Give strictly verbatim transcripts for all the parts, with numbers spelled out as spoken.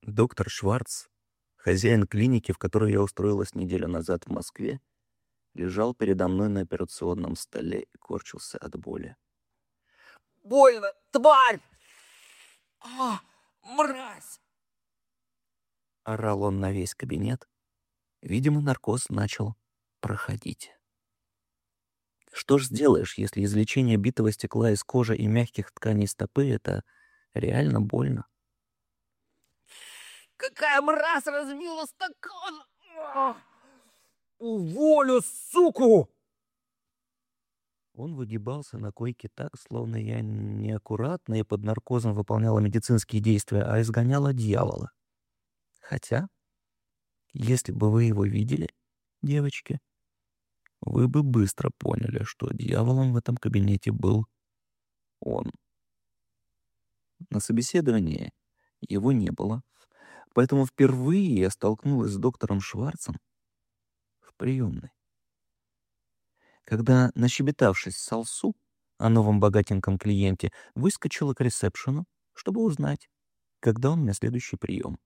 Доктор Шварц, хозяин клиники, в которой я устроилась неделю назад в Москве, лежал передо мной на операционном столе и корчился от боли. Больно, тварь! А, мразь! Орал он на весь кабинет. Видимо, наркоз начал проходить. Что ж сделаешь, если извлечение битого стекла из кожи и мягких тканей стопы — это реально больно? Какая мразь разбила стакан! А! Уволю, суку! Он выгибался на койке так, словно я неаккуратно и под наркозом выполняла медицинские действия, а изгоняла дьявола. Хотя, если бы вы его видели, девочки, вы бы быстро поняли, что дьяволом в этом кабинете был он. На собеседовании его не было, поэтому впервые я столкнулась с доктором Шварцем в приемной. Когда, нащебетавшись с Алсу о новом богатеньком клиенте, выскочила к ресепшену, чтобы узнать, когда у меня следующий прием.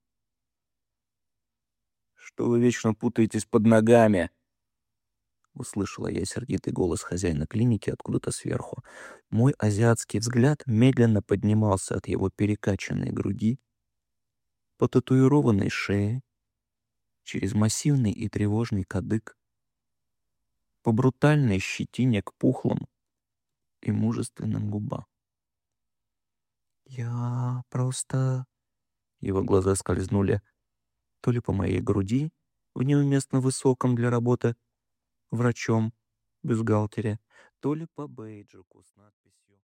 «Что вы вечно путаетесь под ногами?» Услышала я сердитый голос хозяина клиники откуда-то сверху. Мой азиатский взгляд медленно поднимался от его перекачанной груди по татуированной шее, через массивный и тревожный кадык, по брутальной щетине к пухлым и мужественным губам. «Я просто...» Его глаза скользнули то ли по моей груди, в неуместно высоком для работы врачом, бюстгальтере, то ли по бейджику с надписью